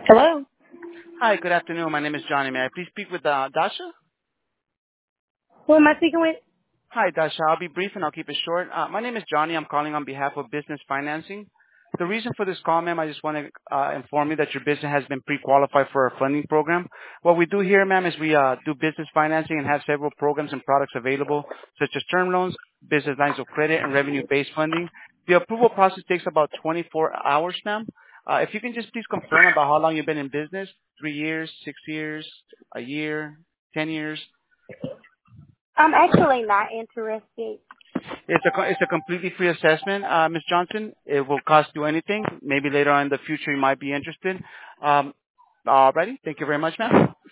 Hello. Hi, good afternoon. My name is Johnny. May I please speak with Dasha? Who am I speaking with? Hi, Dasha. I'll be brief and I'll keep it short. My name is Johnny. I'm calling on behalf of Business Financing. The reason for this call, ma'am, I just want to inform you that your business has been pre-qualified for our funding program. What we do here, ma'am, is we do business financing and have several programs and products available, such as term loans, business lines of credit, and revenue-based funding. The approval process takes about 24 hours, ma'am. If you can just please confirm about how long you've been in business, 3 years, 6 years, a year, 10 years. I'm actually not interested. It's a completely free assessment, Ms. Johnson. It will cost you anything. Maybe later on in the future you might be interested. Alrighty. Thank you very much, ma'am.